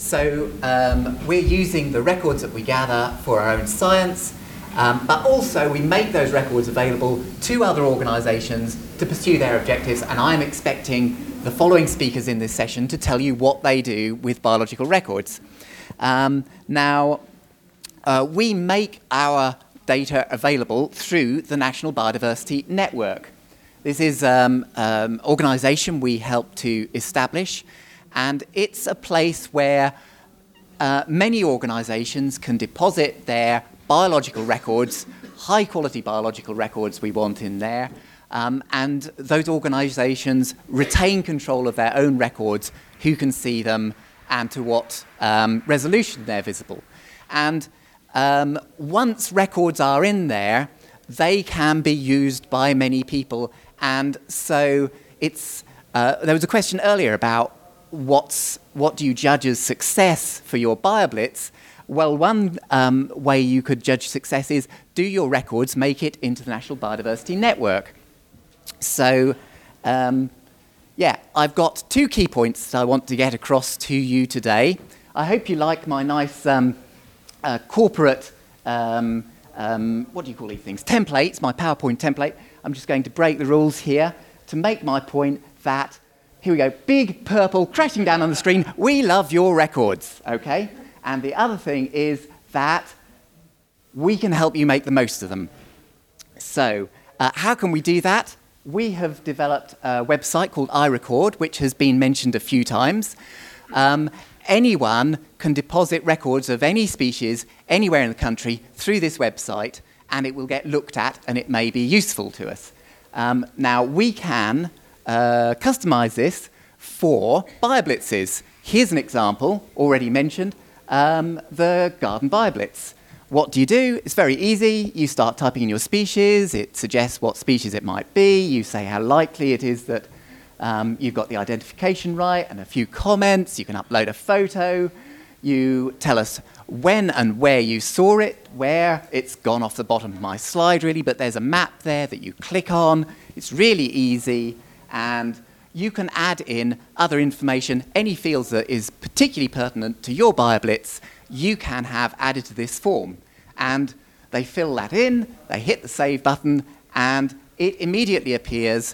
So we're using the records that we gather for our own science, but also we make those records available to other organisations to pursue their objectives, and I'm expecting the following speakers in this session to tell you what they do with biological records. We make our data available through the National Biodiversity Network. This is an organisation we help to establish, and it's a place where many organisations can deposit their biological records, high-quality biological records we want in there, and those organisations retain control of their own records, who can see them, and to what resolution they're visible. And once records are in there, they can be used by many people. And so it's there was a question earlier about what do you judge as success for your BioBlitz? Well, one way you could judge success is, do your records make it into the National Biodiversity Network? So, I've got 2 key points I want to get across to you today. I hope you like my nice corporate, what do you call these things? Templates, my PowerPoint template. I'm just going to break the rules here to make my point that, here we go, big purple crashing down on the screen, we love your records, okay? And the other thing is that we can help you make the most of them. So, how can we do that? We have developed a website called iRecord, which has been mentioned a few times. Anyone can deposit records of any species anywhere in the country through this website, and it will get looked at, and it may be useful to us. Now, we can customize this for BioBlitzes. Here's an example, already mentioned, the Garden BioBlitz. What do? It's very easy. You start typing in your species. It suggests what species it might be. You say how likely it is that you've got the identification right, and a few comments. You can upload a photo. You tell us when and where you saw it, where it's gone off the bottom of my slide, really, but there's a map there that you click on. It's really easy, and you can add in other information, any fields that is particularly pertinent to your BioBlitz, you can have added to this form. And they fill that in, they hit the save button, and it immediately appears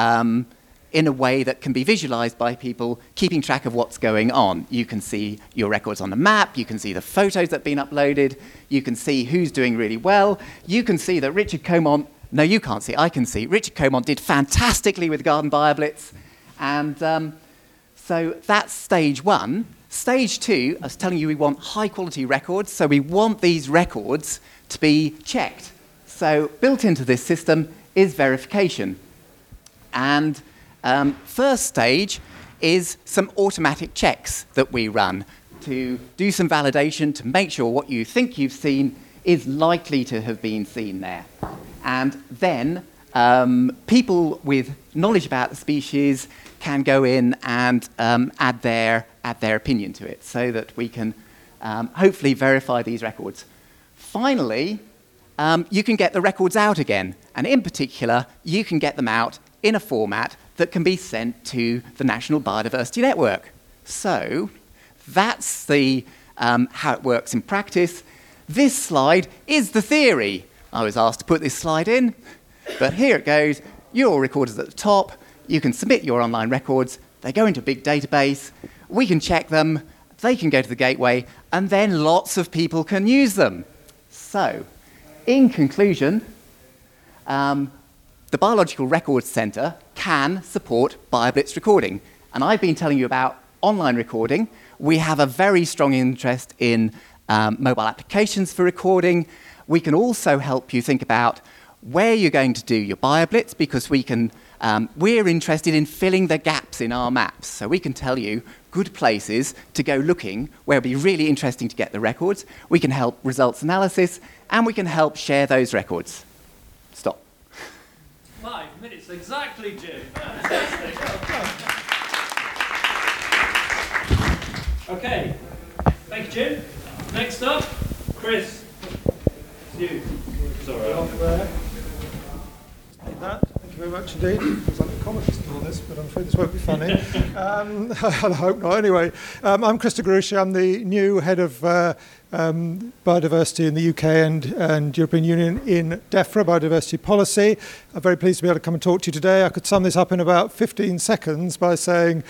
in a way that can be visualized by people keeping track of what's going on. You can see your records on the map, you can see the photos that have been uploaded, you can see who's doing really well, you can see that Richard Comont, no, you can't see, I can see, Richard Comont did fantastically with Garden BioBlitz, and so that's stage 1. Stage 2, I was telling you we want high-quality records, so we want these records to be checked. So built into this system is verification. And first stage is some automatic checks that we run to do some validation to make sure what you think you've seen is likely to have been seen there. And then people with knowledge about the species can go in and add their opinion to it so that we can hopefully verify these records. Finally, you can get the records out again, and in particular, you can get them out in a format that can be sent to the National Biodiversity Network. So that's the how it works in practice. This slide is the theory. I was asked to put this slide in, but here it goes. Your recorders at the top. You can submit your online records. They go into a big database. We can check them. They can go to the gateway, and then lots of people can use them. So, in conclusion, the Biological Records Centre can support BioBlitz recording. And I've been telling you about online recording. We have a very strong interest in mobile applications for recording. We can also help you think about where you're going to do your BioBlitz, because we're interested in filling the gaps in our maps. So we can tell you good places to go looking where it'll be really interesting to get the records. We can help results analysis, and we can help share those records. Stop. 5 minutes exactly, Jim. Okay. Thank you, Jim. Next up, Chris. It's you. Sorry. Like that. Thank you very much indeed. It was like a comedy store this, but I'm afraid this won't be funny. I hope not. Anyway, I'm Chris de Gruchy. I'm the new head of biodiversity in the UK and European Union in DEFRA, biodiversity policy. I'm very pleased to be able to come and talk to you today. I could sum this up in about 15 seconds by saying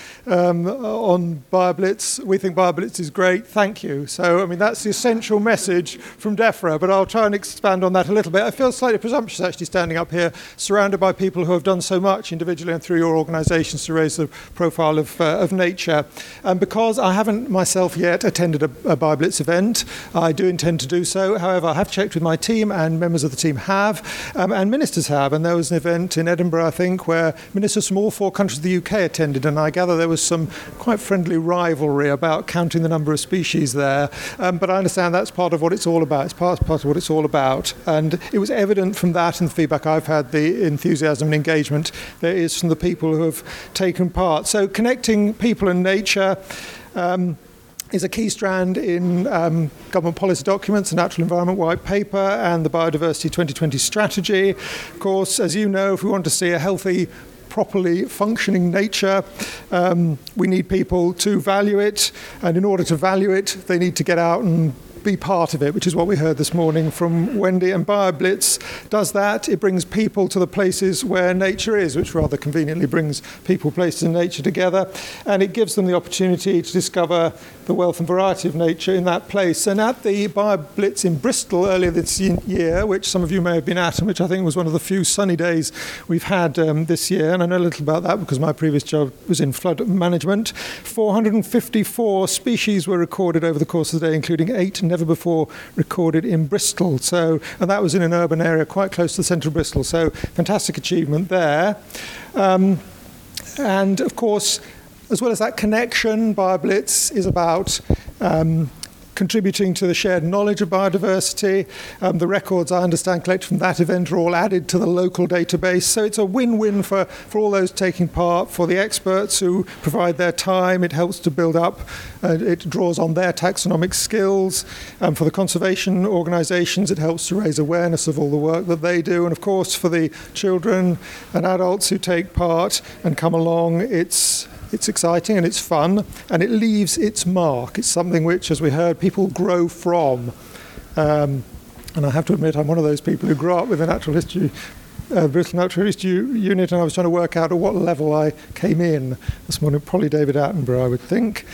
on BioBlitz, we think BioBlitz is great, thank you. So, I mean, that's the essential message from DEFRA, but I'll try and expand on that a little bit. I feel slightly presumptuous actually standing up here, surrounded by people who have done so much individually and through your organisations to raise the profile of nature. Because I haven't myself yet attended a BioBlitz event, I do intend to do so. However, I have checked with my team, and members of the team have, and ministers have. And there was an event in Edinburgh, I think, where ministers from all 4 countries of the UK attended, and I gather there was some quite friendly rivalry about counting the number of species there. But I understand that's part of what it's all about. It's part of what it's all about. And it was evident from that and the feedback I've had, the enthusiasm and engagement there is from the people who have taken part. So connecting people and nature is a key strand in government policy documents, the Natural Environment White Paper and the Biodiversity 2020 Strategy. Of course, as you know, if we want to see a healthy, properly functioning nature, we need people to value it, and in order to value it, they need to get out and be part of it, which is what we heard this morning from Wendy. And BioBlitz does that. It brings people to the places where nature is, which rather conveniently brings people, places and nature together, and it gives them the opportunity to discover the wealth and variety of nature in that place. And at the BioBlitz in Bristol earlier this year, which some of you may have been at, and which I think was one of the few sunny days we've had this year, and I know a little about that because my previous job was in flood management, 454 species were recorded over the course of the day, including 8 never before recorded in Bristol. So, and that was in an urban area quite close to the centre of Bristol. So, fantastic achievement there. And of course, as well as that connection, BioBlitz is about contributing to the shared knowledge of biodiversity. The records, I understand, collected from that event are all added to the local database. So it's a win-win for all those taking part, for the experts who provide their time. It helps to build up, it draws on their taxonomic skills. For the conservation organisations, it helps to raise awareness of all the work that they do. And of course, for the children and adults who take part and come along, it's exciting and it's fun, and it leaves its mark. It's something which, as we heard, people grow from. And I have to admit, I'm one of those people who grew up with the Natural History, Bristol Natural History Unit, and I was trying to work out at what level I came in this morning. Probably David Attenborough, I would think.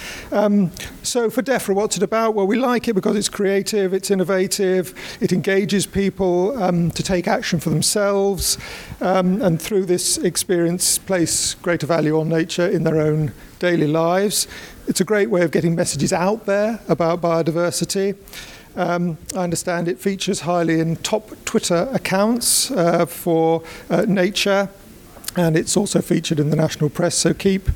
So for DEFRA, what's it about? Well, we like it because it's creative, it's innovative, it engages people to take action for themselves, and through this experience place greater value on nature in their own daily lives. It's a great way of getting messages out there about biodiversity. I understand it features highly in top Twitter accounts for nature, and it's also featured in the national press, so keep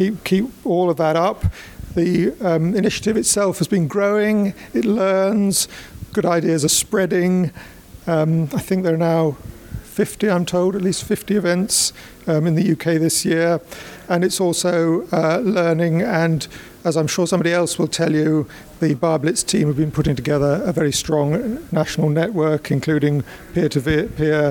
all of that up. The initiative itself has been growing, it learns, good ideas are spreading. I think there are now 50, I'm told, at least 50 events in the UK this year, and it's also learning, and as I'm sure somebody else will tell you, the BioBlitz team have been putting together a very strong national network, including peer-to-peer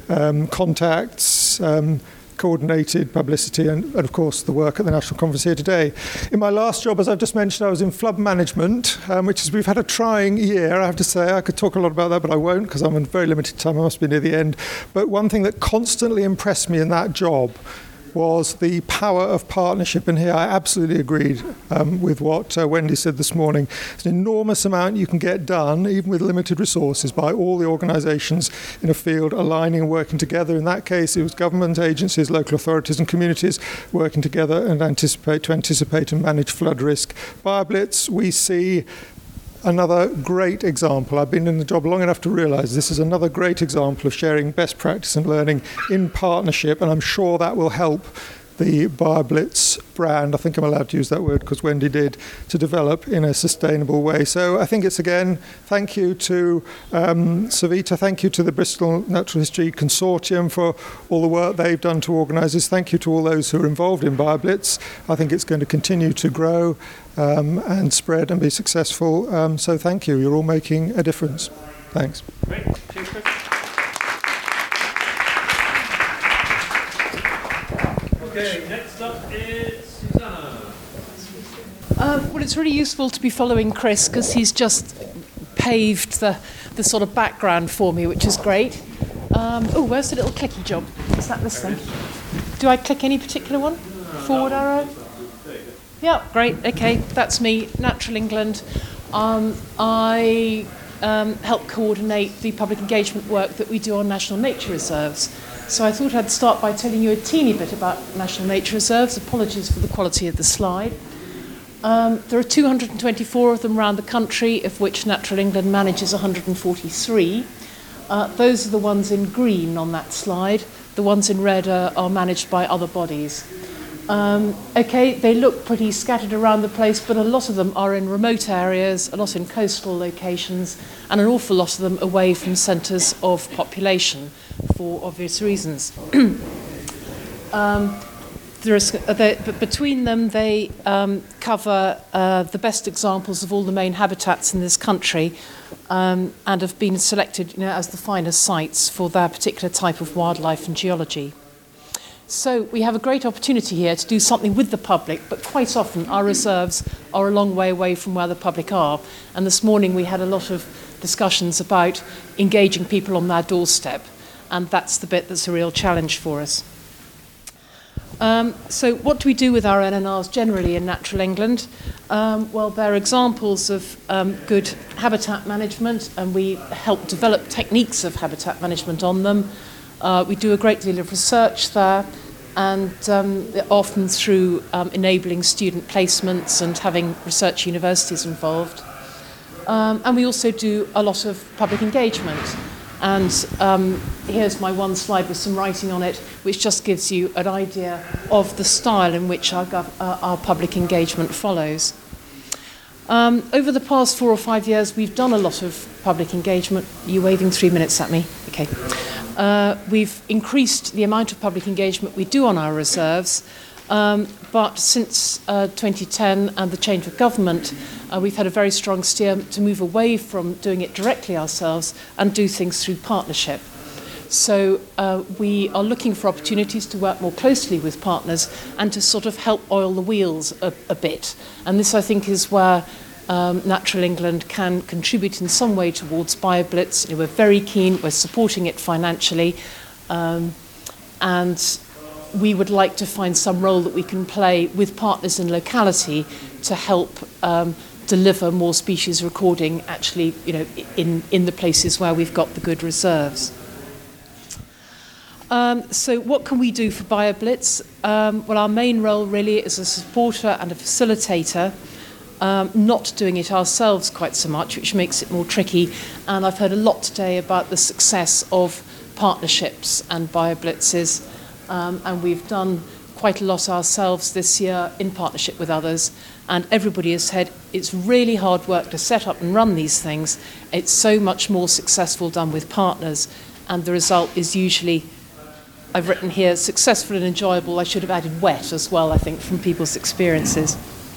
contacts, coordinated publicity, and of course the work at the National Conference here today. In my last job, as I've just mentioned, I was in flood management, which is, we've had a trying year, I have to say. I could talk a lot about that, but I won't because I'm on very limited time. I must be near the end. But one thing that constantly impressed me in that job was the power of partnership, and here I absolutely agreed with what Wendy said this morning. It's an enormous amount you can get done, even with limited resources, by all the organisations in a field aligning and working together. In that case, it was government agencies, local authorities and communities working together and anticipate and manage flood risk. BioBlitz, we see another great example. I've been in the job long enough to realise this is another great example of sharing best practice and learning in partnership, and I'm sure that will help the BioBlitz brand, I think I'm allowed to use that word because Wendy did, to develop in a sustainable way. So I think it's, again, thank you to Savita, thank you to the Bristol Natural History Consortium for all the work they've done to organise this. Thank you to all those who are involved in BioBlitz. I think it's going to continue to grow and spread and be successful. So thank you. You're all making a difference. Thanks. Great. Cheers, Chris. Okay, next up is Susanna. Well, it's really useful to be following Chris because he's just paved the sort of background for me, which is great. Oh, where's the little clicky job? Is that this thing? Do I click any particular one? Forward arrow? Yeah, great. Okay, that's me, Natural England. I help coordinate the public engagement work that we do on national nature reserves. So I thought I'd start by telling you a teeny bit about national nature reserves. Apologies for the quality of the slide. There are 224 of them around the country, of which Natural England manages 143. Those are the ones in green on that slide. The ones in red are managed by other bodies. Okay, they look pretty scattered around the place, but a lot of them are in remote areas, a lot in coastal locations, and an awful lot of them away from centres of population for obvious reasons. But between them, they cover the best examples of all the main habitats in this country and have been selected as the finest sites for their particular type of wildlife and geology. So we have a great opportunity here to do something with the public, but quite often our reserves are a long way away from where the public are. And this morning we had a lot of discussions about engaging people on their doorstep, and that's the bit that's a real challenge for us. So what do we do with our NNRs generally in Natural England? Well, they're examples of good habitat management, and we help develop techniques of habitat management on them. We do a great deal of research there, and often through enabling student placements and having research universities involved. And we also do a lot of public engagement. And here's my one slide with some writing on it, which just gives you an idea of the style in which our public engagement follows. Over the past 4 or 5 years, we've done a lot of public engagement. Are you waving 3 minutes at me? Okay. We've increased the amount of public engagement we do on our reserves, but since 2010 and the change of government, we've had a very strong steer to move away from doing it directly ourselves and do things through partnership. So we are looking for opportunities to work more closely with partners and to sort of help oil the wheels a bit. And this, I think, is where Natural England can contribute in some way towards BioBlitz. We're very keen, we're supporting it financially, and we would like to find some role that we can play with partners in locality to help deliver more species recording actually in the places where we've got the good reserves. So what can we do for BioBlitz? Well, our main role really is a supporter and a facilitator, not doing it ourselves quite so much, which makes it more tricky. And I've heard a lot today about the success of partnerships and BioBlitzes, and we've done quite a lot ourselves this year in partnership with others. And everybody has said it's really hard work to set up and run these things. It's so much more successful done with partners, and the result is usually, I've written here, successful and enjoyable. I should have added wet as well, I think, from people's experiences.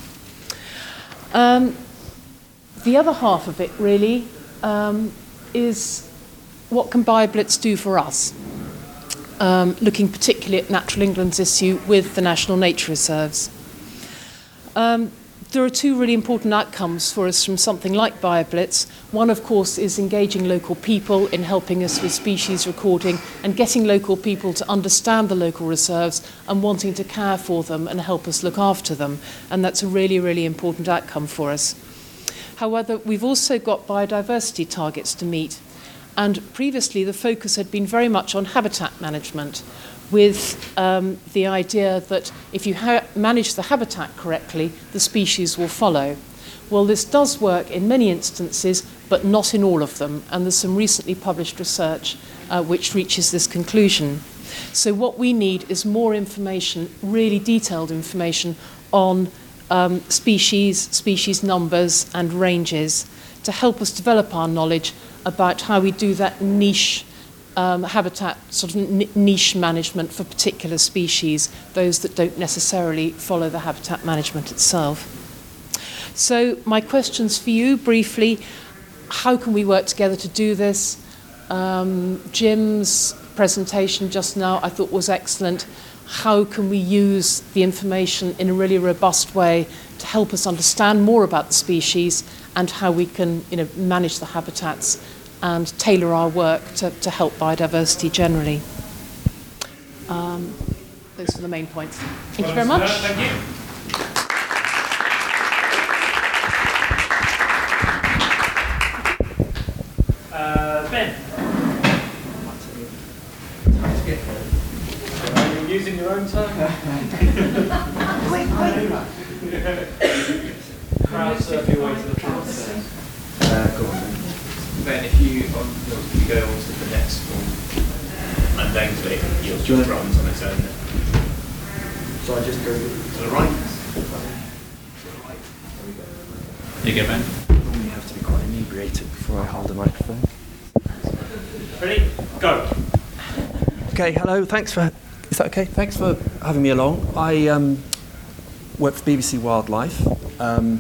The other half of it, really, is what can BioBlitz do for us? Looking particularly at Natural England's issue with the national nature reserves. There are 2 really important outcomes for us from something like BioBlitz. One, of course, is engaging local people in helping us with species recording and getting local people to understand the local reserves and wanting to care for them and help us look after them. And that's a really, really important outcome for us. However, we've also got biodiversity targets to meet. And previously, the focus had been very much on habitat management, with the idea that if you manage the habitat correctly, the species will follow. Well, this does work in many instances, but not in all of them. And there's some recently published research which reaches this conclusion. So what we need is more information, really detailed information on species numbers and ranges to help us develop our knowledge about how we do that niche habitat, sort of niche management for particular species, those that don't necessarily follow the habitat management itself. So my questions for you, briefly, how can we work together to do this? Jim's presentation just now I thought was excellent. how can we use the information in a really robust way to help us understand more about the species and how we can manage the habitats and tailor our work to help biodiversity generally. Those are the main points. Thank you very much. Thank you. Ben. Are you using your own term? Crowd surf your way to the front. Go on then. Ben, if you go on to the next one, and then click, you'll just runs on its own. So I just go To the right. There you go, Ben. normally have to be quite inebriated before I hold a microphone. Ready? Go. Okay, hello. Thanks for. Is that okay? Thanks for having me along. I work for BBC Wildlife, and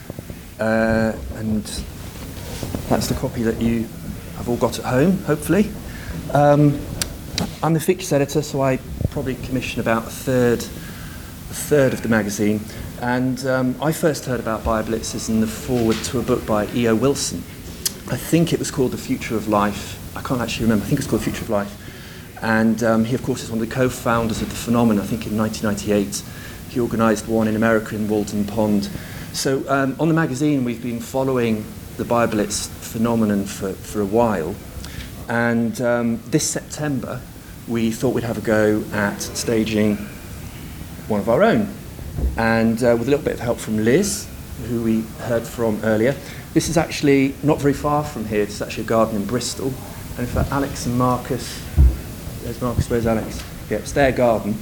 that's the copy that you have all got at home, hopefully. I'm the features editor, so I probably commission about a third of the magazine. And I first heard about BioBlitzes in the foreword to a book by E.O. Wilson. I think it was called The Future of Life. I can't actually remember. I think it's called The Future of Life. And he, of course, is one of the co-founders of the phenomenon. I think in 1998 he organised one in America in Walden Pond. So on the magazine we've been following the BioBlitz phenomenon for a while. And this September we thought we'd have a go at staging one of our own. And with a little bit of help from Liz, who we heard from earlier. This is actually not very far from here. It's actually a garden in Bristol. And in fact, Alex and Marcus, there's Marcus, where's Alex? Yeah, it's their garden.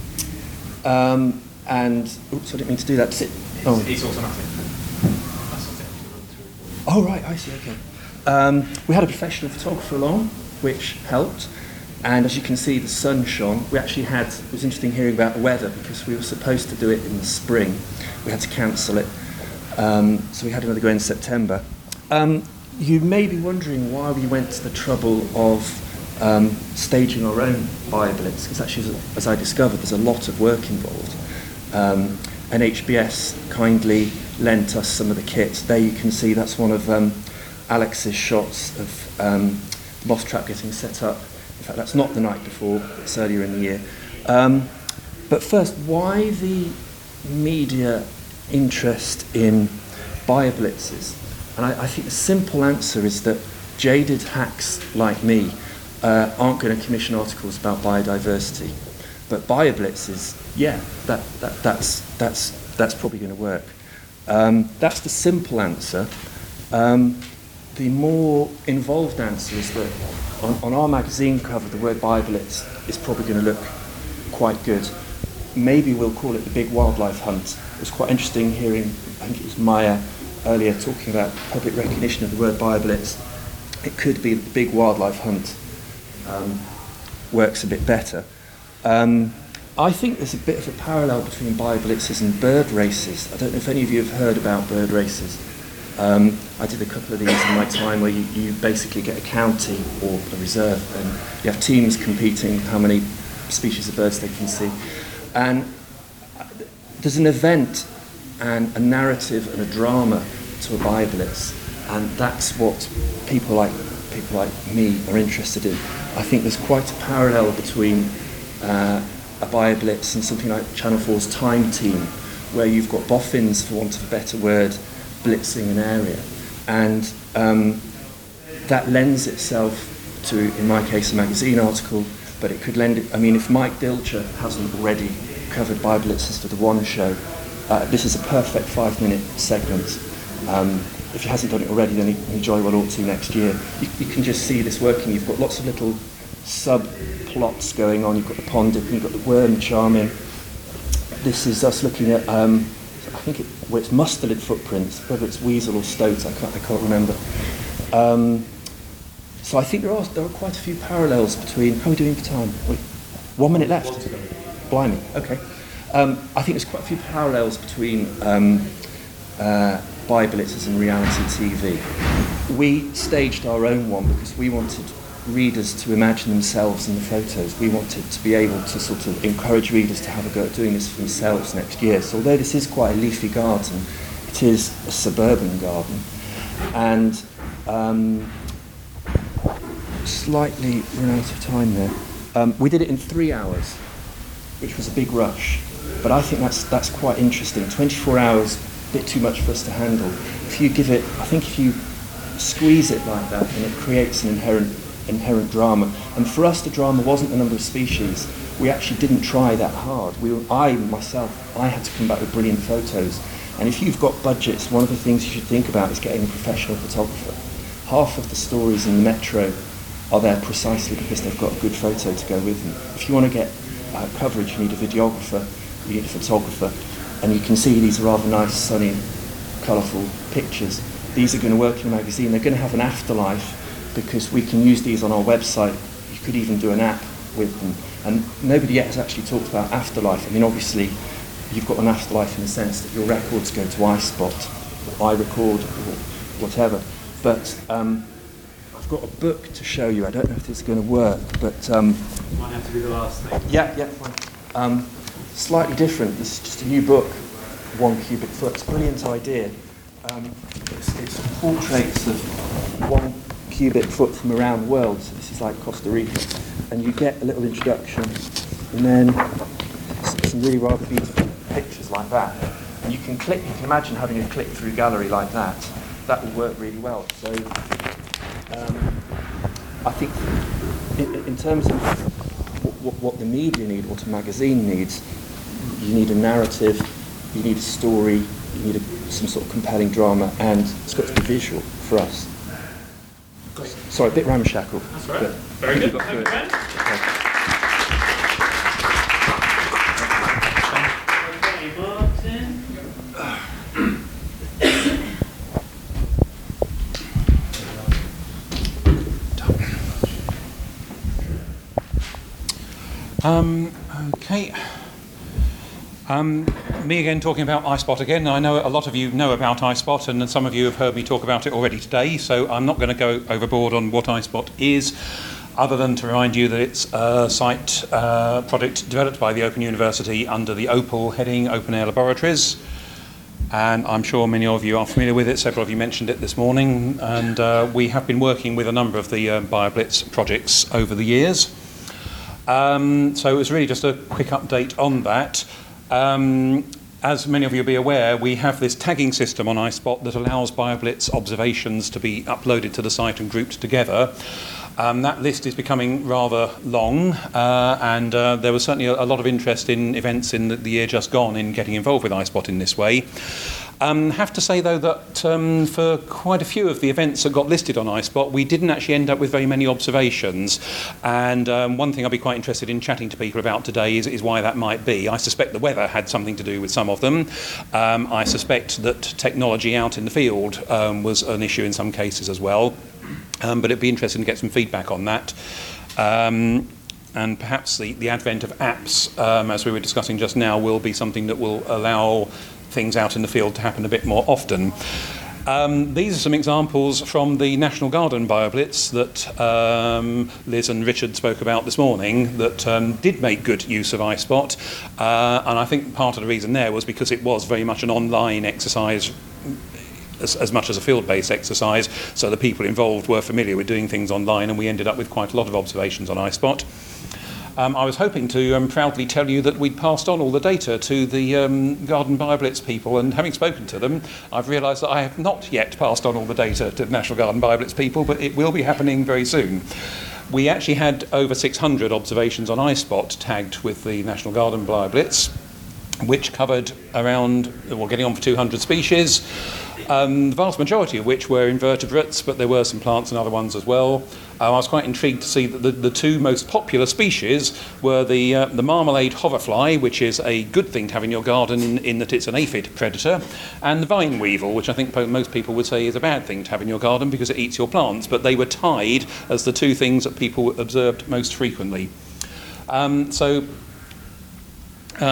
And, oops, I didn't mean to do that. Oh. It's automatic. Oh, right, I see, okay. We had a professional photographer along, which helped. And as you can see, the sun shone. We actually had, it was interesting hearing about the weather because we were supposed to do it in the spring. We had to cancel it. So we had another go in September. You may be wondering why we went to the trouble of staging our own BioBlitz, because actually, as I discovered, there's a lot of work involved. And HBS kindly lent us some of the kit. There you can see that's one of Alex's shots of moth trap getting set up. In fact, that's not the night before, it's earlier in the year. But first, why the media interest in BioBlitzes? And I think the simple answer is that jaded hacks like me aren't going to commission articles about biodiversity. But BioBlitzes, yeah, that's probably going to work. That's the simple answer. The more involved answer is that on our magazine cover, the word BioBlitz is probably going to look quite good. Maybe we'll call it the Big Wildlife Hunt. It was quite interesting hearing, I think it was Maya earlier, talking about public recognition of the word BioBlitz. It could be the Big Wildlife Hunt works a bit better. I think there's a bit of a parallel between BioBlitzes and bird races. I don't know if any of you have heard about bird races. I did a couple of these in my time where you basically get a county or a reserve and you have teams competing how many species of birds they can see. And there's an event and a narrative and a drama to a BioBlitz, and that's what people like me are interested in. I think there's quite a parallel between a BioBlitz and something like Channel 4's Time Team, where you've got boffins, for want of a better word, blitzing an area. And that lends itself to, in my case, a magazine article, but it could lend it, I mean, if Mike Dilcher hasn't already covered BioBlitzes for the One Show, this is a perfect 5-minute segment. If he hasn't done it already, then enjoy what ought to next year. You can just see this working. You've got lots of little subplots going on. You've got the pond dip, and you've got the worm charming. This is us looking at, I think it's mustelid footprints, whether it's weasel or stoat, I can't remember. So I think there are quite a few parallels between. How are we doing for time? Wait, 1 minute left. Blimey. Okay. I think there's quite a few parallels between BioBlitzes and reality TV. We staged our own one because we wanted readers to imagine themselves in the photos. We wanted to be able to sort of encourage readers to have a go at doing this for themselves next year. So although this is quite a leafy garden, it is a suburban garden. And slightly run out of time there. We did it in 3 hours, which was a big rush. But I think that's quite interesting. 24 hours, a bit too much for us to handle. If you give it, I think if you squeeze it like that, then it creates an inherent drama. And for us, the drama wasn't the number of species. We actually didn't try that hard. I had to come back with brilliant photos. And if you've got budgets, one of the things you should think about is getting a professional photographer. Half of the stories in the Metro are there precisely because they've got a good photo to go with them. If you want to get coverage, you need a videographer, you need a photographer, and you can see these are rather nice, sunny, colourful pictures. These are going to work in a magazine. They're going to have an afterlife because we can use these on our website. You could even do an app with them. And nobody yet has actually talked about afterlife. I mean, obviously, you've got an afterlife in the sense that your records go to iSpot, or iRecord, or whatever. But I've got a book to show you. I don't know if this is going to work, but Might have to be the last thing. yeah, fine. Slightly different. This is just a new book, 1 cubic foot. It's a brilliant idea. It's portraits of 1 cubic foot from around the world. So this is like Costa Rica, and you get a little introduction, and then some really rather beautiful pictures like that. And you can imagine having a click-through gallery like that. That will work really well. So I think in terms of what the media need, what a magazine needs, you need a narrative, you need a story, you need some sort of compelling drama, and it's got to be visual for us. Great. Sorry, a bit ramshackle. That's right. Very good. Thank you, Ben. Okay, Martin. Okay. Me again talking about iSpot again. I know a lot of you know about iSpot, and some of you have heard me talk about it already today, so I'm not going to go overboard on what iSpot is, other than to remind you that it's a site project developed by the Open University under the OPAL heading, Open Air Laboratories. And I'm sure many of you are familiar with it. Several of you mentioned it this morning, and we have been working with a number of the BioBlitz projects over the years. So it was really just a quick update on that. As many of you will be aware, we have this tagging system on iSpot that allows BioBlitz observations to be uploaded to the site and grouped together. That list is becoming rather long, and there was certainly a lot of interest in events in the year just gone in getting involved with iSpot in this way. Have to say, though, that for quite a few of the events that got listed on iSpot, we didn't actually end up with very many observations. And one thing I'll be quite interested in chatting to people about today is why that might be. I suspect the weather had something to do with some of them. I suspect that technology out in the field was an issue in some cases as well. But it'd be interesting to get some feedback on that. And perhaps the advent of apps, as we were discussing just now, will be something that will allow things out in the field to happen a bit more often. These are some examples from the National Garden BioBlitz that Liz and Richard spoke about this morning that did make good use of iSpot. And I think part of the reason there was because it was very much an online exercise as much as a field-based exercise, so the people involved were familiar with doing things online, and we ended up with quite a lot of observations on iSpot. I was hoping to proudly tell you that we'd passed on all the data to the Garden BioBlitz people, and having spoken to them, I've realised that I have not yet passed on all the data to the National Garden BioBlitz people, but it will be happening very soon. We actually had over 600 observations on iSpot tagged with the National Garden BioBlitz, which covered around, well, getting on for 200 species, the vast majority of which were invertebrates, but there were some plants and other ones as well. I was quite intrigued to see that the two most popular species were the marmalade hoverfly, which is a good thing to have in your garden in that it's an aphid predator, and the vine weevil, which I think most people would say is a bad thing to have in your garden because it eats your plants, but they were tied as the two things that people observed most frequently.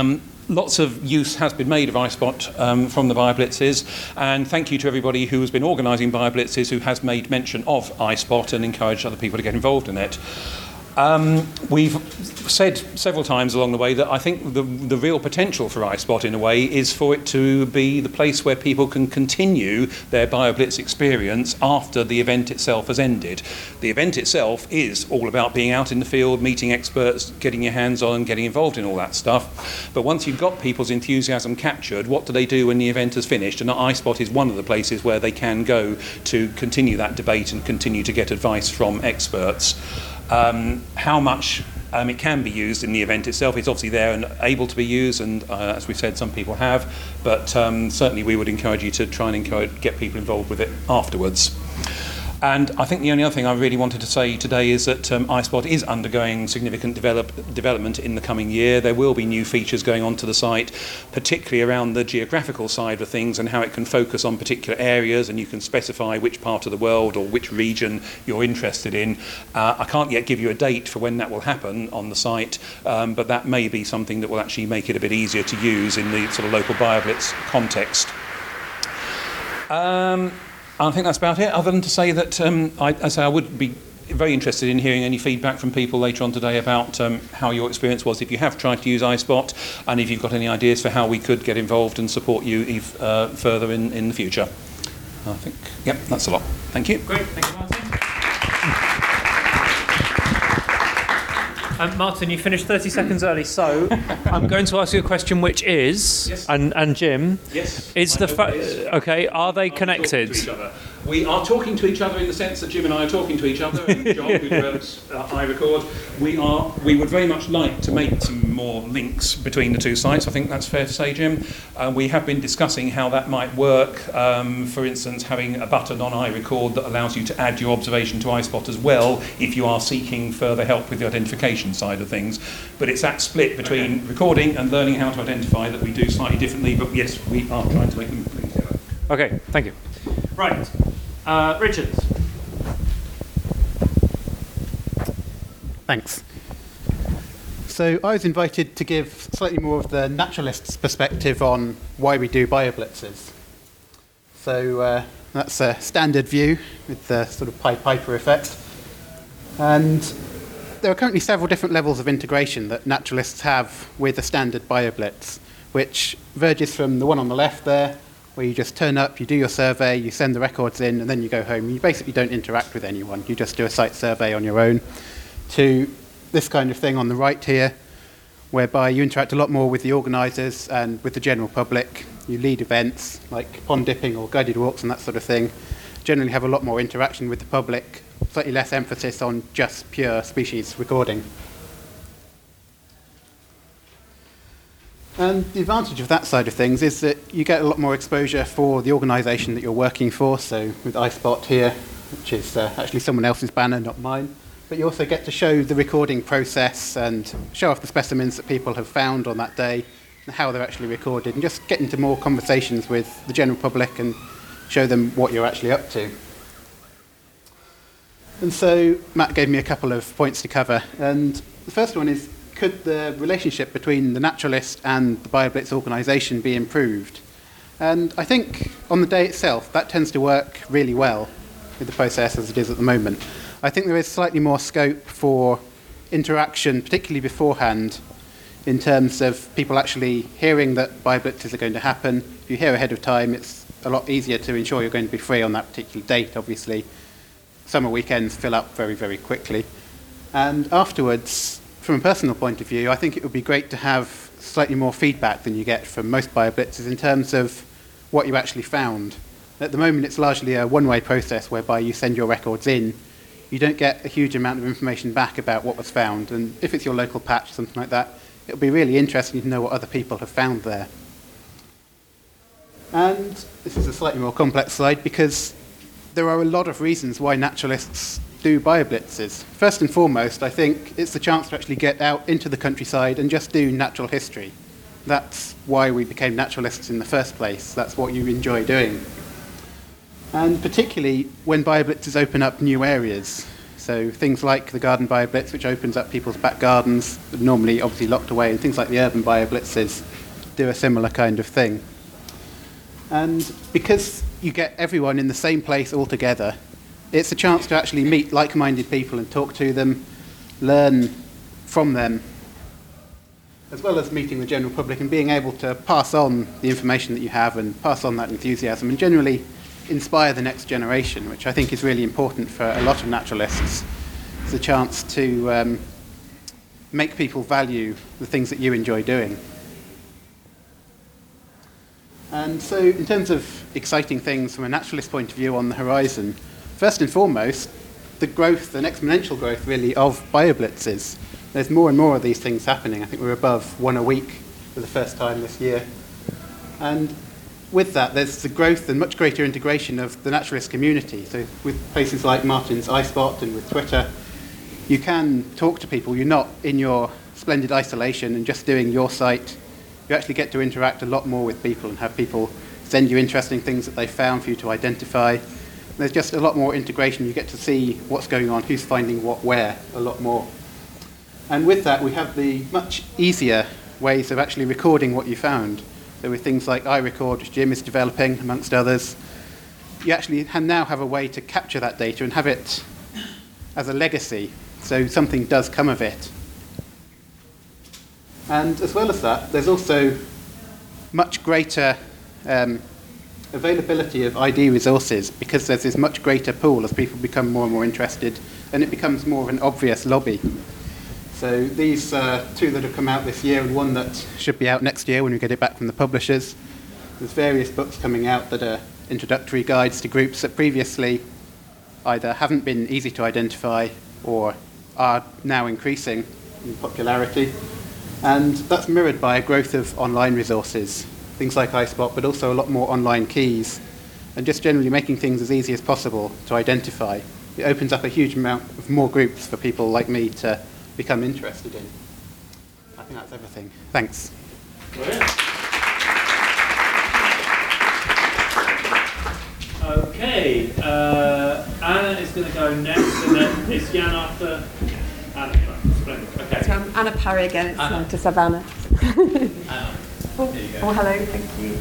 lots of use has been made of iSpot from the BioBlitzes, and thank you to everybody who has been organising BioBlitzes who has made mention of iSpot and encouraged other people to get involved in it. We've said several times along the way that I think the real potential for iSpot in a way is for it to be the place where people can continue their BioBlitz experience after the event itself has ended. The event itself is all about being out in the field, meeting experts, getting your hands on, getting involved in all that stuff. But once you've got people's enthusiasm captured, what do they do when the event has finished? And iSpot is one of the places where they can go to continue that debate and continue to get advice from experts. How much it can be used in the event itself is obviously there and able to be used, and as we've said, some people have, but certainly we would encourage you to try and get people involved with it afterwards. And I think the only other thing I really wanted to say today is that iSpot is undergoing significant development in the coming year. There will be new features going onto the site, particularly around the geographical side of things and how it can focus on particular areas, and you can specify which part of the world or which region you're interested in. I can't yet give you a date for when that will happen on the site, but that may be something that will actually make it a bit easier to use in the sort of local BioBlitz context. I think that's about it, other than to say that I would be very interested in hearing any feedback from people later on today about how your experience was if you have tried to use iSpot, and if you've got any ideas for how we could get involved and support you further in the future. I think, yep, that's a lot. Thank you. Great, thank you, Martin. Martin, you finished 30 seconds early, so I'm going to ask you a question, which is, yes. and Jim, yes, is the okay? Are they connected? We are talking to each other in the sense that Jim and I are talking to each other, and John, who develops iRecord, we would very much like to make some more links between the two sites. I think that's fair to say, Jim. We have been discussing how that might work. For instance, having a button on iRecord that allows you to add your observation to iSpot as well if you are seeking further help with the identification side of things. But it's that split between recording and learning how to identify that we do slightly differently, but yes, we are trying to make them link together. Okay, thank you. Right. Richard. Thanks. So I was invited to give slightly more of the naturalist's perspective on why we do BioBlitzes. So that's a standard view with the sort of Pied Piper effect. And there are currently several different levels of integration that naturalists have with a standard BioBlitz, which verges from the one on the left there, where you just turn up, you do your survey, you send the records in, and then you go home. You basically don't interact with anyone. You just do a site survey on your own, to this kind of thing on the right here, whereby you interact a lot more with the organisers and with the general public. You lead events like pond dipping or guided walks and that sort of thing. Generally have a lot more interaction with the public, slightly less emphasis on just pure species recording. And the advantage of that side of things is that you get a lot more exposure for the organisation that you're working for. So with iSpot here, which is actually someone else's banner, not mine. But you also get to show the recording process and show off the specimens that people have found on that day and how they're actually recorded, and just get into more conversations with the general public and show them what you're actually up to. And so Matt gave me a couple of points to cover. And the first one is, could the relationship between the naturalist and the BioBlitz organisation be improved? And I think on the day itself, that tends to work really well with the process as it is at the moment. I think there is slightly more scope for interaction, particularly beforehand, in terms of people actually hearing that BioBlitzes are going to happen. If you hear ahead of time, it's a lot easier to ensure you're going to be free on that particular date, obviously. Summer weekends fill up very, very quickly. And afterwards, from a personal point of view, I think it would be great to have slightly more feedback than you get from most BioBlitzes in terms of what you actually found. At the moment, it's largely a one-way process whereby you send your records in. You don't get a huge amount of information back about what was found. And if it's your local patch, something like that, it would be really interesting to know what other people have found there. And this is a slightly more complex slide because there are a lot of reasons why naturalists do BioBlitzes. First and foremost, I think it's the chance to actually get out into the countryside and just do natural history. That's why we became naturalists in the first place. That's what you enjoy doing. And particularly when BioBlitzes open up new areas. So things like the Garden BioBlitz, which opens up people's back gardens, but normally obviously locked away, and things like the Urban BioBlitzes, do a similar kind of thing. And because you get everyone in the same place all together, it's a chance to actually meet like-minded people and talk to them, learn from them, as well as meeting the general public and being able to pass on the information that you have and pass on that enthusiasm and generally inspire the next generation, which I think is really important for a lot of naturalists. It's a chance to make people value the things that you enjoy doing. And so in terms of exciting things from a naturalist point of view on the horizon, first and foremost, the growth, an exponential growth really of BioBlitzes. There's more and more of these things happening. I think we're above one a week for the first time this year. And with that, there's the growth and much greater integration of the naturalist community. So with places like Martin's iSpot and with Twitter, you can talk to people. You're not in your splendid isolation and just doing your site. You actually get to interact a lot more with people and have people send you interesting things that they found for you to identify. There's just a lot more integration. You get to see what's going on, who's finding what where, a lot more. And with that, we have the much easier ways of actually recording what you found. So with things like iRecord, which Jim is developing, amongst others, you actually now have a way to capture that data and have it as a legacy, so something does come of it. And as well as that, there's also much greater availability of ID resources because there's this much greater pool as people become more and more interested, and it becomes more of an obvious lobby. So these two that have come out this year and one that should be out next year when we get it back from the publishers. There's various books coming out that are introductory guides to groups that previously either haven't been easy to identify or are now increasing in popularity. And that's mirrored by a growth of online resources, things like iSpot, but also a lot more online keys, and just generally making things as easy as possible to identify. It opens up a huge amount of more groups for people like me to become interested in. I think that's everything. Thanks. Okay, Anna is going to go next, and then it's Jan after Anna. Splendid. Okay. So I'm Anna Parry again. It's nice to Savannah. Anna. Oh, hello. Thank you.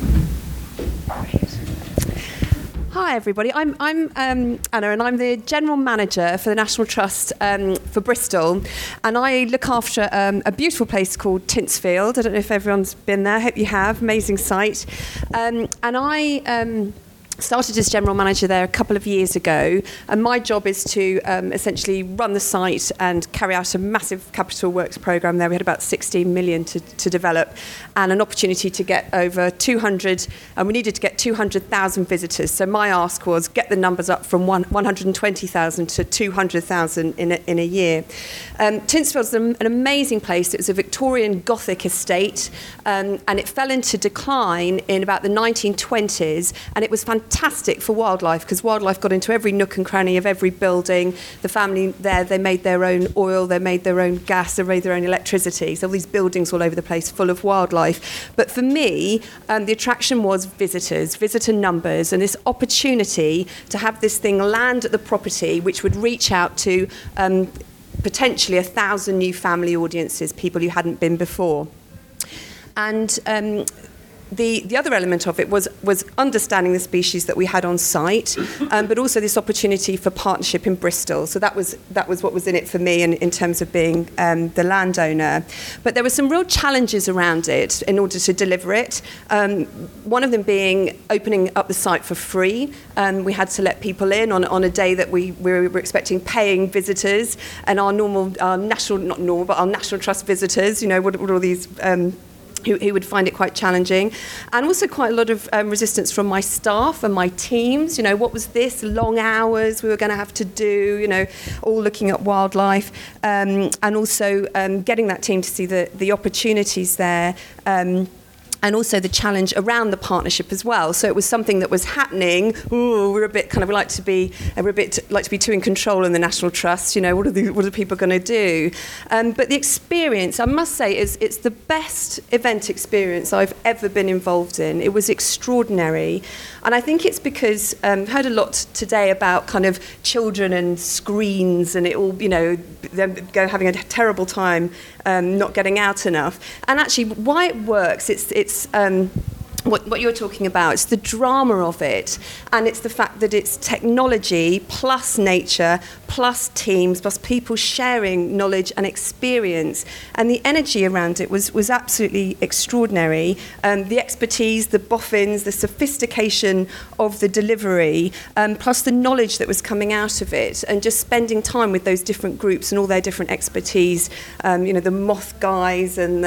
Hi everybody, I'm Anna and I'm the General Manager for the National Trust for Bristol, and I look after a beautiful place called Tintsfield. I don't know if everyone's been there, I hope you have, amazing site. And I started as General Manager there a couple of years ago, and my job is to essentially run the site and carry out a massive capital works programme there. We had about 16 million to develop, and an opportunity to get over 200, and we needed to get 200,000 visitors. So my ask was get the numbers up from 120,000 to 200,000 in a year. Tintsfield's an amazing place. It was a Victorian Gothic estate, and it fell into decline in about the 1920s, and it was fantastic for wildlife because wildlife got into every nook and cranny of every building. The family there, they made their own oil, they made their own gas, they made their own electricity. So all these buildings all over the place full of wildlife. But for me, the attraction was visitor numbers, and this opportunity to have this thing land at the property, which would reach out to potentially 1,000 new family audiences, people who hadn't been before. And the other element of it was understanding the species that we had on site, but also this opportunity for partnership in Bristol. So that was what was in it for me in terms of being the landowner. But there were some real challenges around it in order to deliver it. One of them being opening up the site for free. We had to let people in on a day that we were expecting paying visitors, and our National Trust visitors, what are all these who would find it quite challenging, and also quite a lot of resistance from my staff and my teams. What was this? Long hours we were going to have to do, all looking at wildlife, and also getting that team to see the opportunities there. And also the challenge around the partnership as well. So it was something that was happening. We're a bit we like to be too in control in the National Trust. What are people going to do? But the experience, I must say, it's the best event experience I've ever been involved in. It was extraordinary, and I think it's because I've heard a lot today about kind of children and screens, and it all, them having a terrible time not getting out enough. And actually, why it works, it's it's what you're talking about. It's the drama of it, and it's the fact that it's technology plus nature plus teams plus people sharing knowledge and experience, and the energy around it was absolutely extraordinary. The expertise, the boffins, the sophistication of the delivery, plus the knowledge that was coming out of it, and just spending time with those different groups and all their different expertise. The moth guys and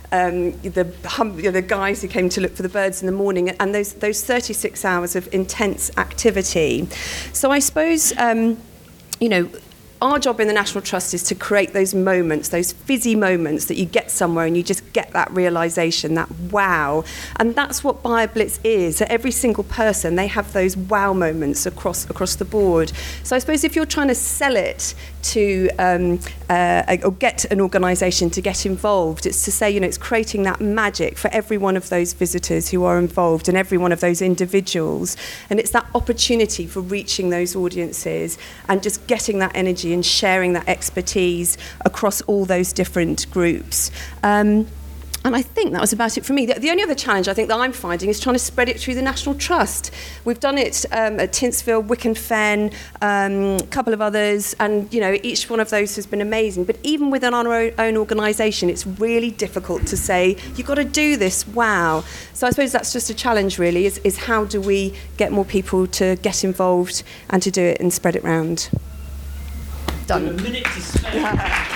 the guys who came to look for the birds in the morning, and those 36 hours of intense activity. So I suppose, our job in the National Trust is to create those moments, those fizzy moments that you get somewhere and you just get that realisation, that wow. And that's what BioBlitz is. So every single person, they have those wow moments across the board. So I suppose if you're trying to sell it to or get an organisation to get involved, it's to say, it's creating that magic for every one of those visitors who are involved and every one of those individuals. And it's that opportunity for reaching those audiences and just getting that energy and sharing that expertise across all those different groups. And I think that was about it for me. The only other challenge I think that I'm finding is trying to spread it through the National Trust. We've done it at Tintsfield, Wicken Fen, a couple of others, and each one of those has been amazing. But even within our own organisation, it's really difficult to say, you've got to do this, wow. So I suppose that's just a challenge really, is how do we get more people to get involved and to do it and spread it round. Done. A minute to spare.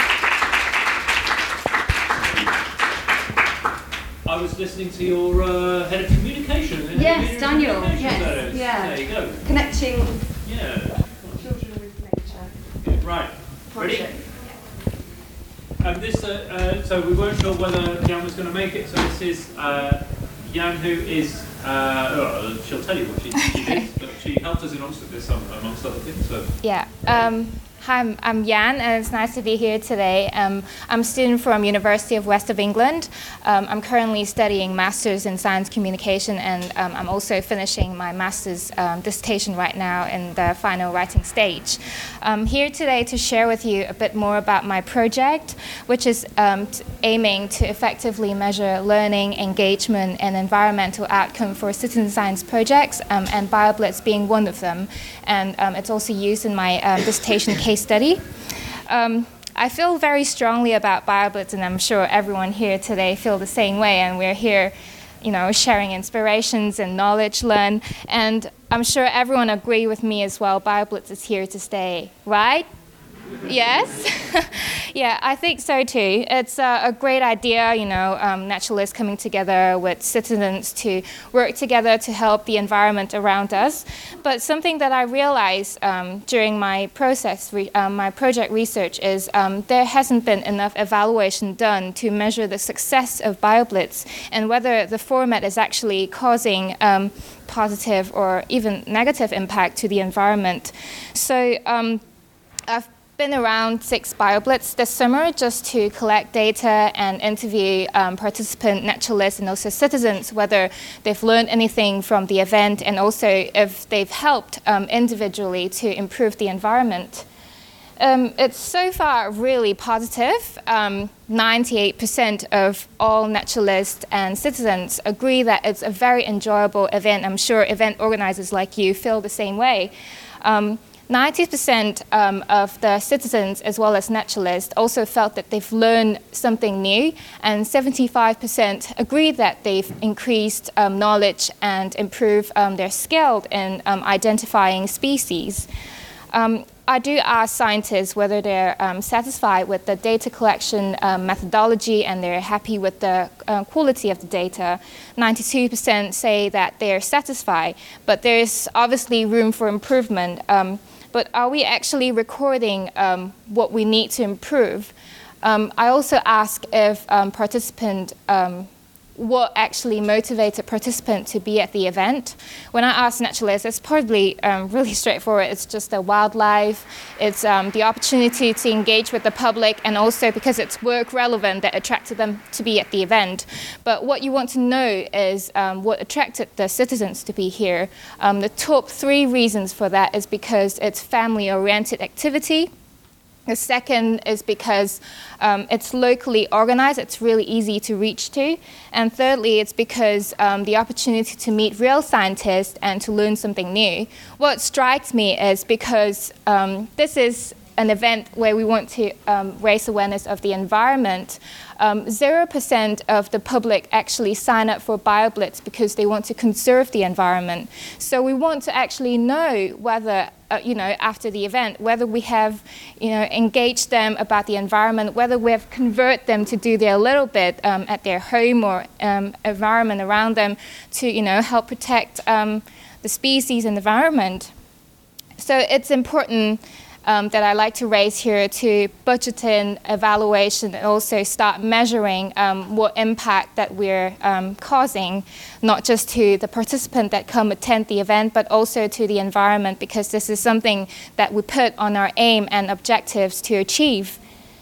I was listening to your head of communication. Yes, Daniel. Yes, yeah. There you go. Connecting children with nature. Right. Ready? So we weren't sure whether Jan was going to make it. So this is Jan, who is. She'll tell you what she did, but she helped us in Oxford amongst other things. So. Yeah. Hi, I'm Jan, and it's nice to be here today. I'm a student from University of West of England. I'm currently studying Masters in Science Communication, and I'm also finishing my Master's dissertation right now in the final writing stage. I'm here today to share with you a bit more about my project, which is aiming to effectively measure learning, engagement, and environmental outcome for citizen science projects, and BioBlitz being one of them. And it's also used in my dissertation case study. I feel very strongly about BioBlitz, and I'm sure everyone here today feel the same way, and we're here, sharing inspirations and knowledge learned, and I'm sure everyone agree with me as well, BioBlitz is here to stay, right? Yes? Yeah, I think so too. It's a great idea, naturalists coming together with citizens to work together to help the environment around us. But something that I realized during my my project research is there hasn't been enough evaluation done to measure the success of BioBlitz and whether the format is actually causing positive or even negative impact to the environment. So I've been around 6 BioBlitz this summer just to collect data and interview participant naturalists and also citizens, whether they've learned anything from the event and also if they've helped individually to improve the environment. It's so far really positive. 98% of all naturalists and citizens agree that it's a very enjoyable event. I'm sure event organizers like you feel the same way. 90% of the citizens as well as naturalists also felt that they've learned something new, and 75% agree that they've increased knowledge and improved their skill in identifying species. I do ask scientists whether they're satisfied with the data collection methodology and they're happy with the quality of the data. 92% say that they're satisfied, but there's obviously room for improvement. But are we actually recording what we need to improve? I also ask if what actually motivated participant to be at the event. When I ask naturalists, it's probably really straightforward. It's just the wildlife, it's the opportunity to engage with the public, and also because it's work relevant that attracted them to be at the event. But what you want to know is what attracted the citizens to be here. The top 3 reasons for that is because it's family-oriented activity, The second is because it's locally organized, it's really easy to reach to. And thirdly, it's because the opportunity to meet real scientists and to learn something new. What strikes me is because this is an event where we want to raise awareness of the environment. 0% of the public actually sign up for BioBlitz because they want to conserve the environment. So we want to actually know whether, after the event, whether we have, engaged them about the environment, whether we have converted them to do their little bit at their home or environment around them to, help protect the species and environment. So it's important that I like to raise here to budget in evaluation and also start measuring what impact that we're causing, not just to the participant that come attend the event, but also to the environment, because this is something that we put on our aim and objectives to achieve.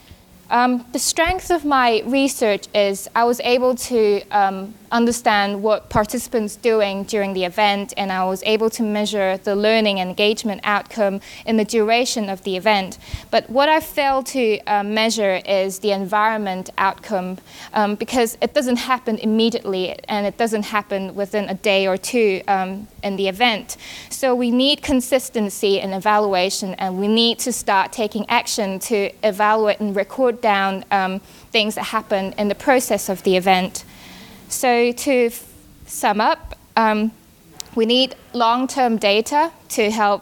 The strength of my research is I was able to understand what participants doing during the event, and I was able to measure the learning and engagement outcome in the duration of the event. But what I failed to measure is the environment outcome, because it doesn't happen immediately and it doesn't happen within a day or two in the event. So we need consistency in evaluation, and we need to start taking action to evaluate and record down things that happen in the process of the event. So to sum up, we need long-term data to help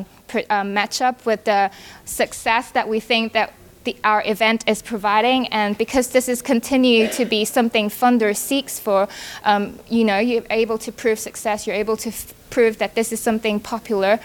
match up with the success that we think that our event is providing. And because this is continue to be something funders seeks for, you're able to prove success, you're able to prove that this is something popular.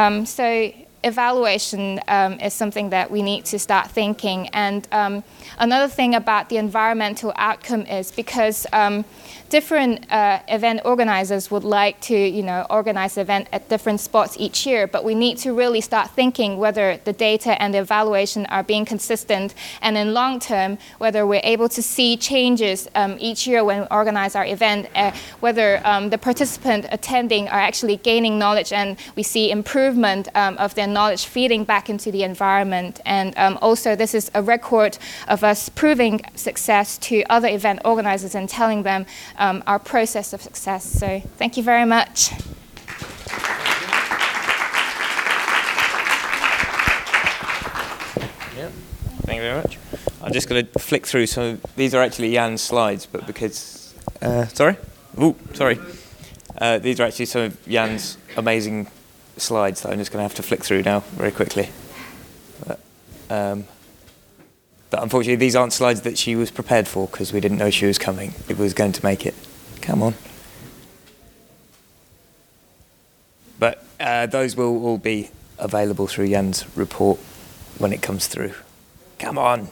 So evaluation is something that we need to start thinking. And another thing about the environmental outcome is because different event organizers would like to, organize the event at different spots each year, but we need to really start thinking whether the data and the evaluation are being consistent, and in long term, whether we're able to see changes each year when we organize our event, whether the participant attending are actually gaining knowledge and we see improvement of their knowledge feeding back into the environment. And also this is a record of us proving success to other event organizers and telling them our process of success. So thank you very much. Yeah, thank you very much. I'm just going to flick through some. These are actually Jan's slides, but because sorry. These are actually some of Jan's amazing slides that I'm just going to have to flick through now very quickly. But unfortunately, these aren't slides that she was prepared for because we didn't know she was coming. It was going to make it. Come on. But those will all be available through Jan's report when it comes through. Come on.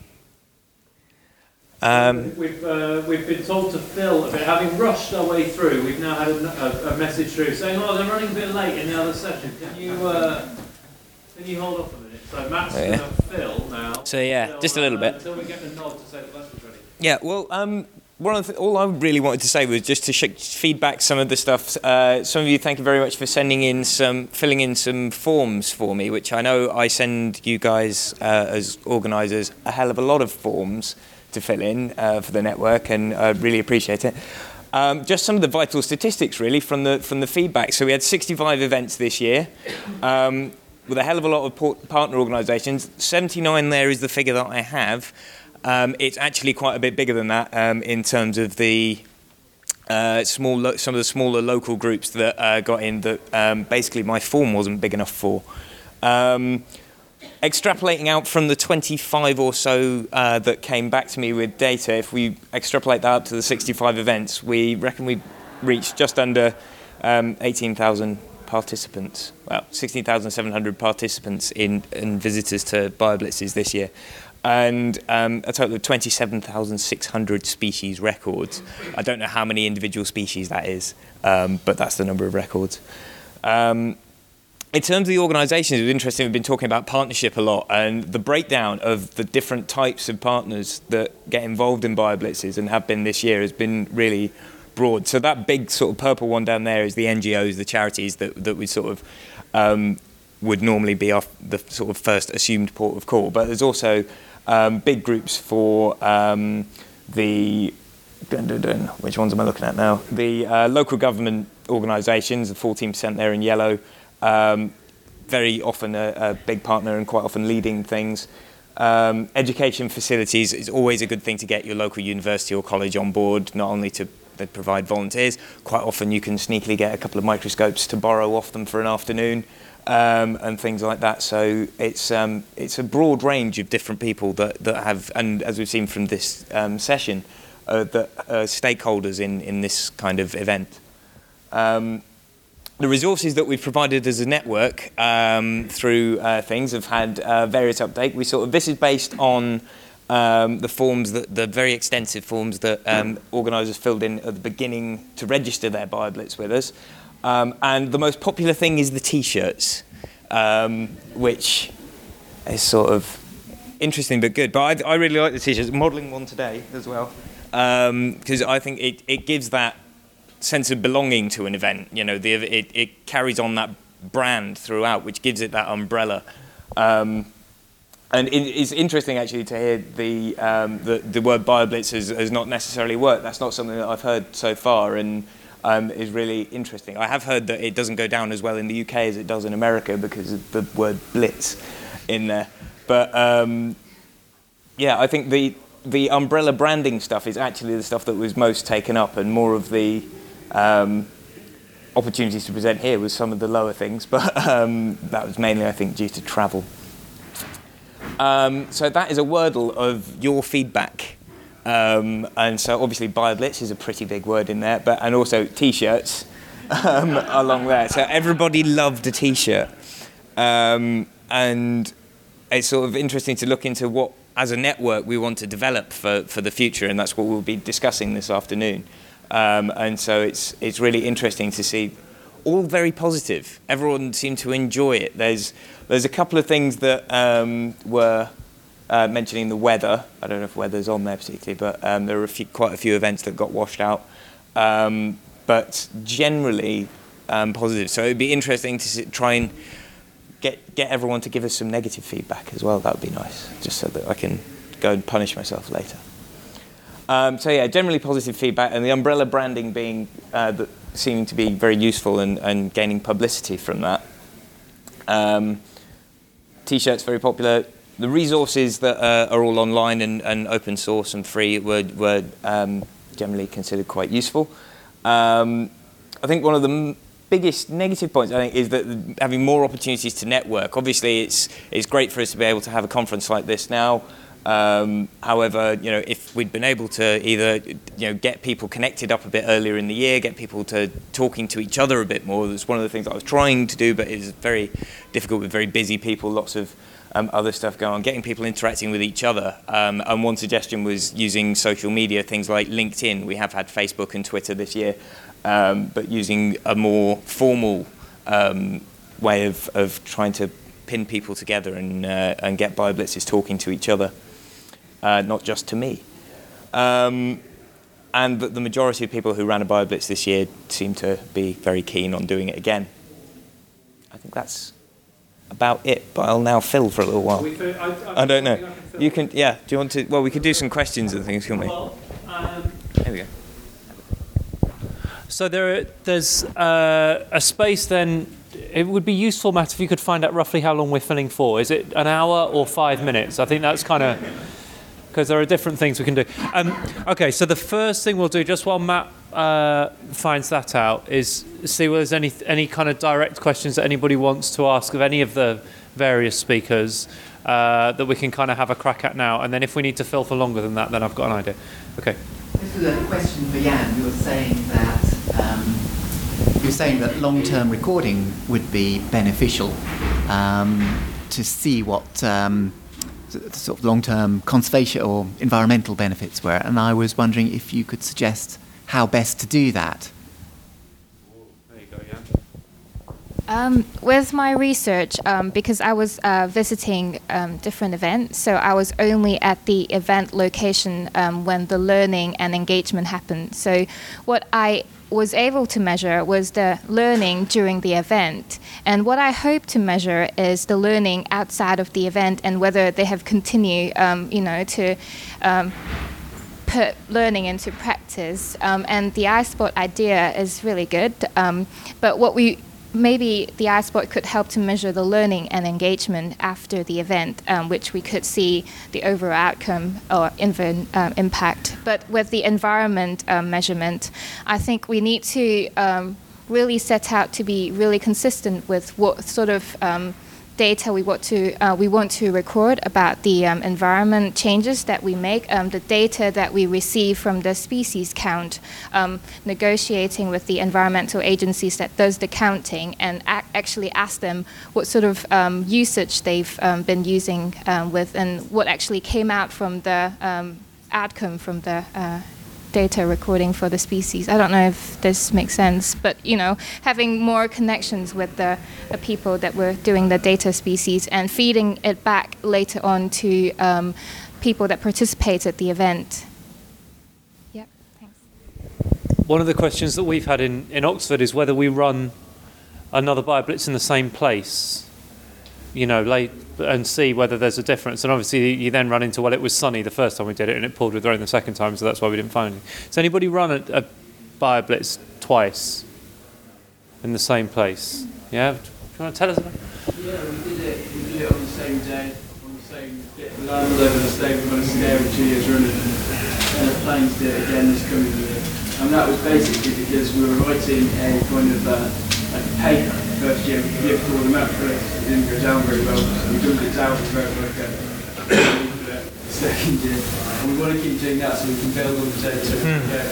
We've been told to Phil a bit, having rushed our way through. We've now had a message through saying, "Oh, they're running a bit late in the other session. Can you hold off a minute?" So Matt's going to Phil now. So yeah, just a little bit. Until we get the nod to say the lunch is ready. Yeah, well, all I really wanted to say was just to feedback some of the stuff. Some of you, thank you very much for filling in some forms for me, which I know I send you guys as organisers a hell of a lot of forms to fill in for the network, and I really appreciate it. Just some of the vital statistics, really, from the feedback. So we had 65 events this year, with a hell of a lot of partner organisations. 79 there is the figure that I have. It's actually quite a bit bigger than that in terms of the some of the smaller local groups that got in that basically my form wasn't big enough for. Extrapolating out from the 25 or so that came back to me with data, if we extrapolate that up to the 65 events, we reckon we reached just under 18,000 participants. Well, 16,700 participants in visitors to BioBlitzes this year. And a total of 27,600 species records. I don't know how many individual species that is, but that's the number of records. In terms of the organisations, it was interesting, we've been talking about partnership a lot, and the breakdown of the different types of partners that get involved in BioBlitzes and have been this year has been really broad. So that big sort of purple one down there is the NGOs, the charities that we sort of would normally be the sort of first assumed port of call. But there's also big groups for which ones am I looking at now? The local government organisations, the 14% there in yellow, very often a big partner and quite often leading things. Education facilities is always a good thing to get your local university or college on board, not only to provide volunteers. Quite often you can sneakily get a couple of microscopes to borrow off them for an afternoon, and things like that. So it's a broad range of different people that have, and as we've seen from this session, that are stakeholders in this kind of event. The resources that we've provided as a network through things have had various updates. This is based on the forms, the very extensive forms that organisers filled in at the beginning to register their BioBlitz with us. And the most popular thing is the T-shirts, which is sort of interesting but good. But I really like the T-shirts. I'm modelling one today as well, because I think it gives that sense of belonging to an event. You know, it carries on that brand throughout, which gives it that umbrella. And it's interesting actually to hear the word BioBlitz has not necessarily worked. That's not something that I've heard so far, and is really interesting. I have heard that it doesn't go down as well in the UK as it does in America because of the word blitz in there. But yeah, I think the umbrella branding stuff is actually the stuff that was most taken up, and more of the opportunities to present here was some of the lower things, but that was mainly, I think, due to travel. So that is a wordle of your feedback. And so obviously BioBlitz is a pretty big word in there, and also T-shirts along there. So everybody loved a T-shirt. And it's sort of interesting to look into what, as a network, we want to develop for the future, and that's what we'll be discussing this afternoon. And so it's really interesting to see, all very positive. Everyone seemed to enjoy it. There's a couple of things that were mentioning the weather. I don't know if weather's on there particularly, but there were quite a few events that got washed out. But generally positive. So it'd be interesting to try and get everyone to give us some negative feedback as well. That would be nice, just so that I can go and punish myself later. So yeah, generally positive feedback, and the umbrella branding being seeming to be very useful and gaining publicity from that. T-shirts very popular. The resources that are all online and open source and free were generally considered quite useful. I think one of the biggest negative points, I think, is that having more opportunities to network. Obviously, it's great for us to be able to have a conference like this now. However, you know, if we'd been able to either, you know, get people connected up a bit earlier in the year, get people to talking to each other a bit more. That's one of the things I was trying to do, but it's very difficult with very busy people, lots of other stuff going on, getting people interacting with each other. And one suggestion was using social media, things like LinkedIn. We have had Facebook and Twitter this year, but using a more formal way of trying to pin people together and get BioBlitzes talking to each other. Not just to me. And the majority of people who ran a BioBlitz this year seem to be very keen on doing it again. I think that's about it, but I'll now fill for a little while. I don't know. You can, yeah, do you want to, well, we could do some questions and things, can't we? Well, There we go. so there's a space then. It would be useful, Matt, if you could find out roughly how long we're filling for. Is it an hour or 5 minutes? I think that's kind of, because there are different things we can do. Okay, so the first thing we'll do, just while Matt finds that out, is see whether there's any kind of direct questions that anybody wants to ask of any of the various speakers that we can kind of have a crack at now. And then if we need to fill for longer than that, then I've got an idea. Okay. This is a question for Jan. You were saying that long-term recording would be beneficial to see what the sort of long-term conservation or environmental benefits were, and I was wondering if you could suggest how best to do that. There you go, Jan. With my research, because I was visiting different events, so I was only at the event location when the learning and engagement happened. So what I was able to measure was the learning during the event. And what I hope to measure is the learning outside of the event and whether they have continued, to put learning into practice. And the iSpot idea is really good. But maybe the iSpot could help to measure the learning and engagement after the event, which we could see the overall outcome or impact. But with the environment measurement, I think we need to really set out to be really consistent with what sort of data we want to record about the environment changes that we make, the data that we receive from the species count, negotiating with the environmental agencies that does the counting, and actually ask them what sort of usage they've been using with, and what actually came out from the outcome from the data recording for the species. I don't know if this makes sense, but having more connections with the people that were doing the data species and feeding it back later on to people that participate at the event. Yeah, thanks. One of the questions that we've had in Oxford is whether we run another BioBlitz in the same place, and see whether there's a difference. And obviously you then run into, it was sunny the first time we did it and it pulled with rain the second time, so that's why we didn't find anything. Has anybody run a BioBlitz twice in the same place? Yeah? Do you want to tell us about it? Yeah, we did it on the same day, on the same bit of land all over the state. We've got a scale 2 years running, and the planes did it again this coming year. And that was basically because we were writing a kind of like a paper first year. We give all the map first, it didn't go down very well, so we dumped it down for the second year. And we want to keep doing that so we can build on the data.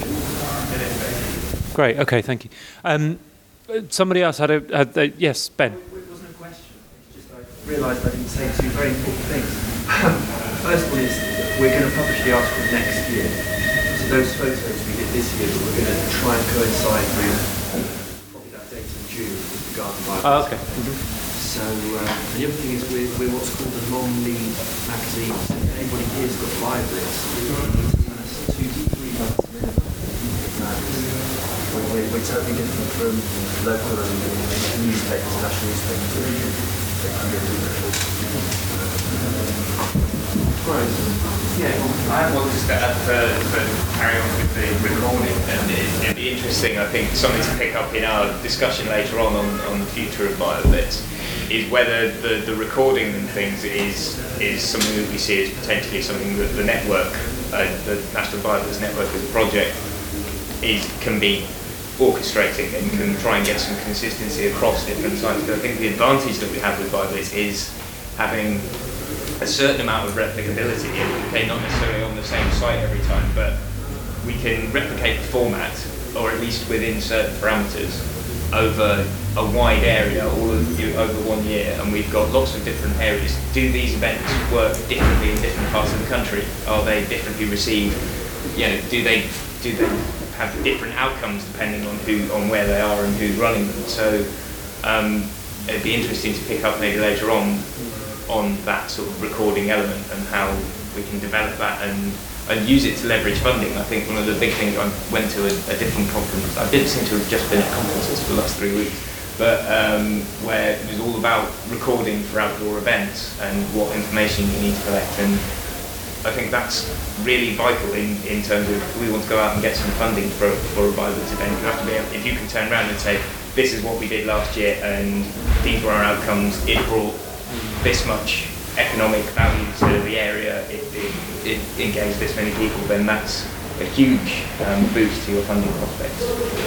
Great, okay, thank you. Somebody else had yes, Ben. It wasn't a question, it's just I realised I didn't say two very important things. First one is that we're going to publish the article next year. So those photos we did this year, we're going to try and coincide with probably that date in June with the Garden Bible. Oh, okay. Mm-hmm. So the other thing is we're what's called a long-lead magazine. So if anybody here's got BioBlitz, you need to tell us 2 to 3 months minimum. We're totally different from local and newspapers, national newspapers. Right. Yeah, I have one just to carry on with the recording, and it'd be interesting, I think, something to pick up in our discussion later on the future of BioBlitz, is whether the recording and things is something that we see as potentially something that the network, the National BioBlitz Network as a project, can be orchestrating and can try and get some consistency across different sites. But I think the advantage that we have with BioBlitz is having a certain amount of replicability. Okay, not necessarily on the same site every time, but we can replicate the format, or at least within certain parameters, over a wide area, over 1 year, and we've got lots of different areas. Do these events work differently in different parts of the country? Are they differently received? Do they have different outcomes depending on where they are and who's running them? So it'd be interesting to pick up maybe later on that sort of recording element and how we can develop that and use it to leverage funding. I think one of the big things, I went to a different conference, I didn't seem to have just been at conferences for the last 3 weeks, but where it was all about recording for outdoor events and what information you need to collect. And I think that's really vital in terms of if we want to go out and get some funding for a BioBlitz event. You have to be able, if you can turn around and say, this is what we did last year and these were our outcomes, it brought this much economic value to the area, it engaged this many people, then that's a huge boost to your funding prospects.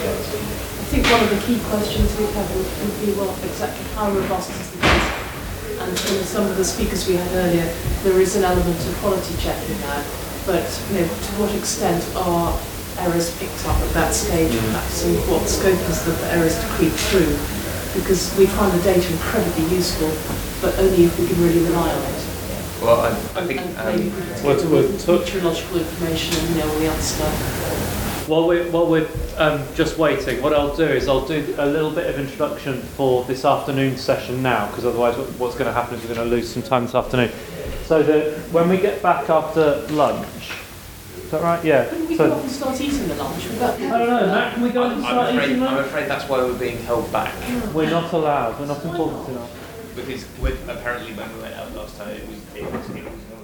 I think one of the key questions we've had would be, well, exactly how robust is the data? And from some of the speakers we had earlier, there is an element of quality checking now, but to what extent are errors picked up at that stage, perhaps, and what scope is there for errors to creep through? Because we find the data incredibly useful, but only if we can really rely on it. Well, I think meteorological information and all the other stuff. While we're just waiting, what I'll do is I'll do a little bit of introduction for this afternoon session now, because otherwise what's going to happen is we're going to lose some time this afternoon. So that when we get back after lunch, is that right? Yeah. Couldn't we we go off and start eating the lunch? I don't know, Matt, can we go and start eating lunch? I'm afraid that's why we're being held back. We're not allowed, we're not important enough. Because apparently when we went out last time, it was